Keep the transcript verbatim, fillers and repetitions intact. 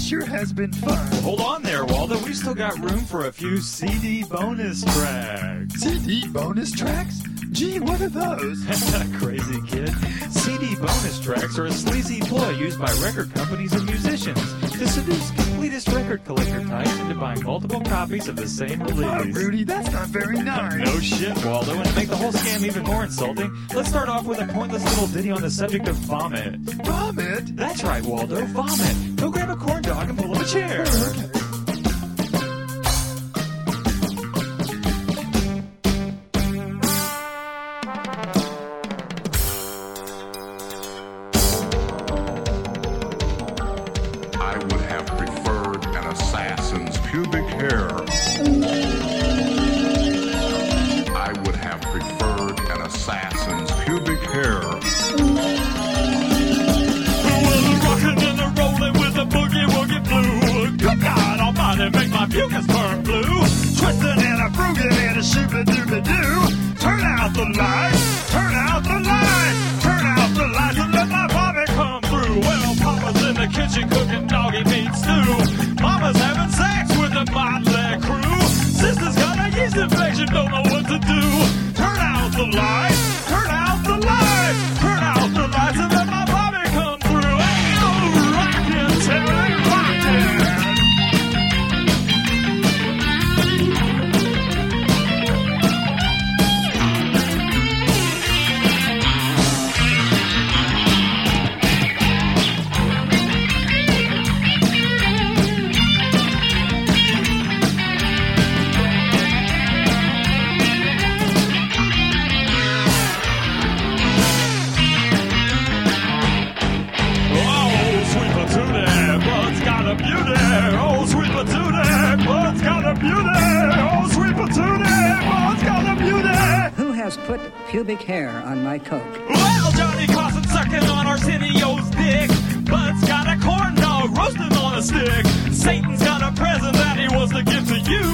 sure has been fun. Hold on there, Waldo. We've still got room for a few C D bonus tracks. C D bonus tracks? Gee, what are those? Crazy kid. C D bonus tracks are a sleazy ploy used by record companies and musicians to seduce completist record collector types into buying multiple copies of the same release. Oh, Rudy, that's not very nice. No shit, Waldo. And to make the whole scam even more insulting, let's start off with a pointless little ditty on the subject of vomit. Vomit? That's right, Waldo. Vomit. Go grab a corn dog and pull up a chair. Okay. I would have preferred an assassin's pubic hair. I would have preferred an assassin's pubic hair. Good God Almighty, make my mucus turn blue. Twisted and a frugal and a shooba-dooba-doo. Turn out the lights, turn out the lights, turn out the lights and let my vomit come through. Well, Papa's in the kitchen cooking doggy meat stew. Mama's having sex with the motley crew. Sister's got a yeast infection, don't know what to do. Turn out the lights, turn out the lights, turn out the lights and let my vomit come through. Hey, oh, rockin', Terry, rockin'. Who has put pubic hair on my coke? Well, Johnny Carson sucking on Arsenio's dick. Bud's got a corn dog roasting on a stick. Satan's got a present that he wants to give to you.